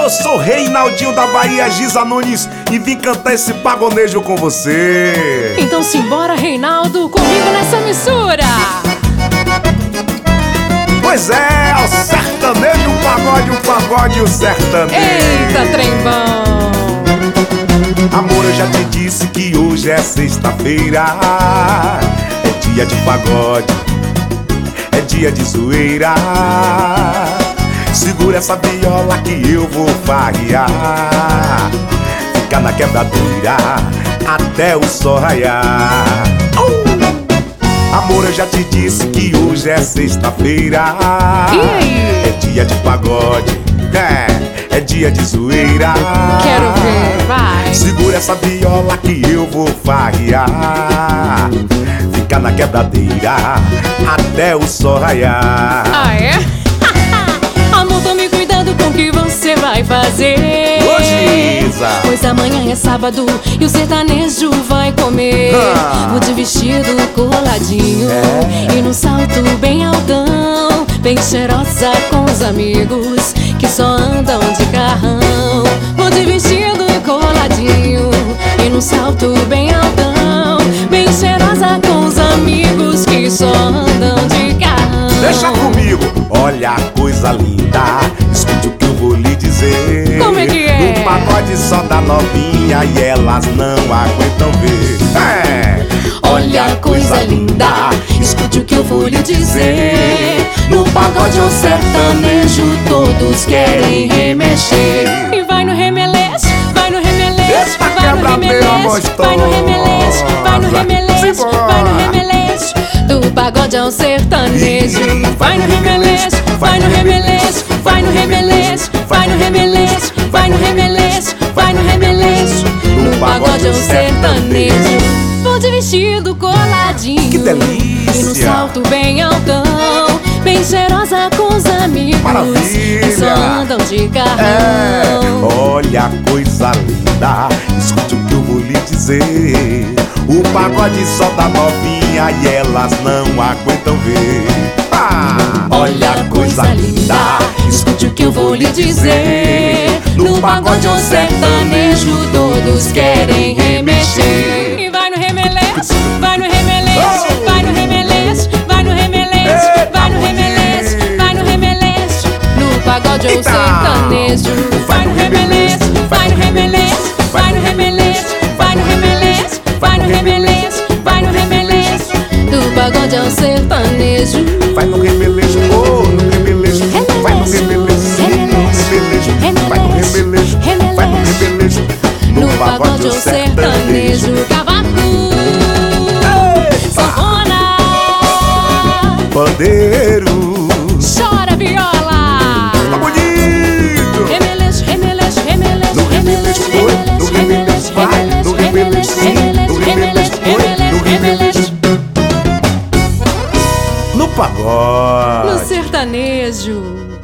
Eu sou Reinaldinho da Bahia, Giza Nunes, e vim cantar esse pagonejo com você. Então simbora, Reinaldo, comigo nessa mistura. Pois é, o sertanejo, o pagode, o sertanejo. Eita, trem bom. Amor, eu já te disse que hoje é sexta-feira. É dia de pagode, é dia de zoeira. Segura essa viola que eu vou farrear. Fica na quebradeira até o sol raiar. Amor, eu já te disse que hoje é sexta-feira. É dia de pagode, é dia de zoeira. Quero ver, vai. Segura essa viola que eu vou farrear. Fica na quebradeira até o sol raiar. Ah, é? Amor, tome cuidado com o que você vai fazer. Ô, Giza! Pois amanhã é sábado e o sertanejo vai comer. Vou de vestido coladinho e num salto bem altão, bem cheirosa com os amigos que só andam de carrão. Vou de vestido coladinho e num salto bem altão, bem cheirosa com os amigos que só andam de carrão. Deixa comigo, olha a coisa linda, escute o que eu vou lhe dizer. Como é que é? No pagode só da novinha e elas não aguentam ver. Olha a coisa linda, escute o que eu vou lhe dizer. No pagode ou sertanejo todos querem remexer. E vai no remeleixo, vai no remeleixo, vai no remeleixo, vai no remeleixo, vai no remeleixo, vai no remeleixo. Do pagode ao sertanejo, vai no remeleixo, vai no remeleixo, vai no remeleixo, vai no remeleixo, vai no remeleixo, vai no remeleixo. No pagode ao sertanejo, vou de vestido coladinho, Que delícia! e no salto bem altão, bem cheirosa com os amigos que só andam de carrão. Olha a coisa linda, escute o que eu vou lhe dizer. O pagode só da novinha e elas não aguentam ver. Olha a coisa linda, escute o que eu vou lhe dizer. No pagode ou sertanejo todos querem remexer. E vai no remeleixo, vai no remeleixo, vai no remeleixo, vai no remeleixo, vai no remeleixo, vai no remeleixo. No pagode ou sertanejo, vai no remeleixo, vai no remeleixo, vai no remeleixo, vai no remeleixo, vai no remeleixo, vai no remeleixo. Do pagode ao sertanejo, vai no remeleixo, oh, no remeleixo, vai no remeleixo, vai no remeleixo, vai no remeleixo. no pagode ou sertanejo, cavaco, sanfona, Bandeiro, chora viola. tá bonito. Remeleixo, remeleixo, remeleixo, No remeleixo, oi, no remeleixo, vai, no remeleixo, no remeleixo, oi, no remeleixo. No pagode. no sertanejo.